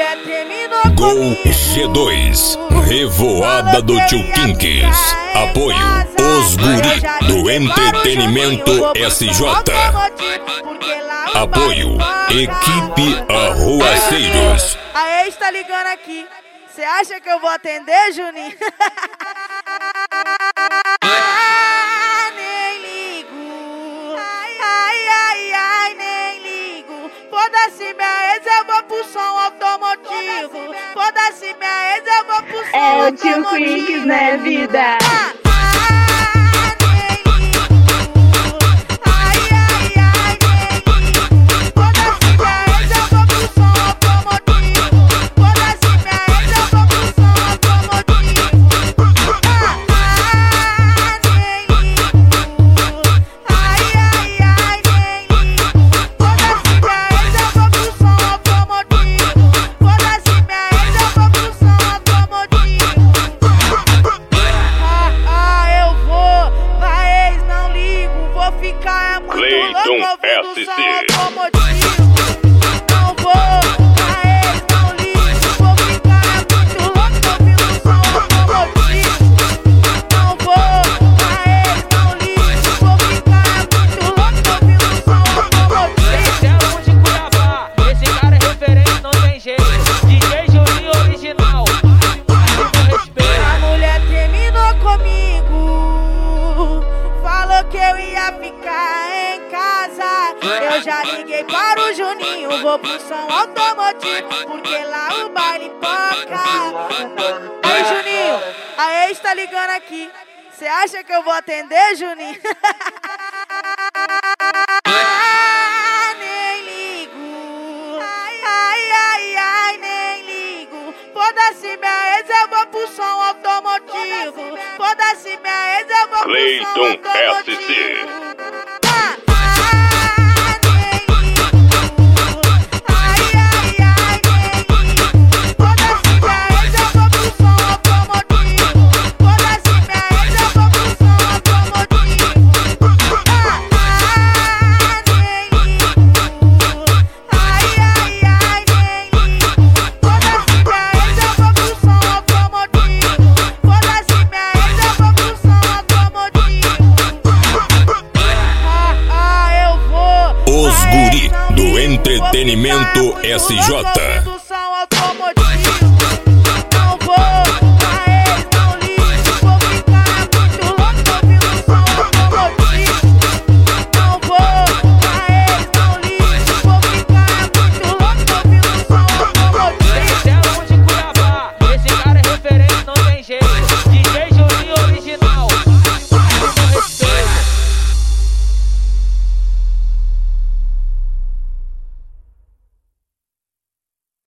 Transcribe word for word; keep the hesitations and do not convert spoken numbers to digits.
mulher terminou Gol comigo. G dois, Revoada do Tio Kinks. Apoio Os Guri do Entretenimento S J. Apoio Equipe Arruaceiros. A ex tá ligando aqui. Cê acha que eu vou atender, Juninho? Ah, nem ligo. Ai, ai, ai, ai, nem ligo. Foda-se minha ex, eu vou pro som automotivo. Foda-se minha ex, eu vou pro som É o automotivo. Tio Kinks, né, vida? Ah, ah, nem ligo. Ai, ai, ai, nem ligo. Foda-se minha ex, eu vou pro som automotivo. Foda-se minha ex, eu vou pro som automotivo. Ah, ah, nem ligo. Ai, ai, ai, nem ligo. Foda-se minha ex, eu vou pro som automotivo. Foda-se minha ex, eu vou pro som automotivo. Ah, ah, eu vou, vai ex, não ligo. Vou ficar é muito Cleiton louco ouvindo S C. som automotivo. Não vou, vai ex, não ligo. Vou ficar é muito louco ouvindo som automotivo. Não vou, vai ex, não ligo. Vou ficar é muito louco ouvindo som automotivo. Esse é um de Cuiabá, esse cara é referente, não tem jeito. D J Juninho original, máximo respeito. A mulher terminou comigo, falou que eu ia ficar em casa. Eu já liguei para o Juninho, vou pro som automotivo, porque lá o baile toca. Ei, Juninho, a ex tá ligando aqui. Cê acha que eu vou atender, Juninho? Ah, nem ligo. Ai, ai, ai, ai, nem ligo. Foda-se minha ex, eu vou pro som automotivo. Foda-se minha ex, eu vou pro som Cleiton automotivo. S C. Ah, ah, nem ligo. Ai, ai, ai, nem ligo. Foda-se minha ex, eu vou pro som automotivo. Foda-se minha ex, eu vou pro som automotivo. Ah, ah, nem ligo. Ai, ai, ai, nem ligo. Foda-se minha ex, eu vou pro som automotivo. Foda-se minha ex, eu vou pro som automotivo. Ah, ah, eu vou. Os Vai, Guri não do ligo. Vou Entretenimento ficar muito S louco J. ouvindo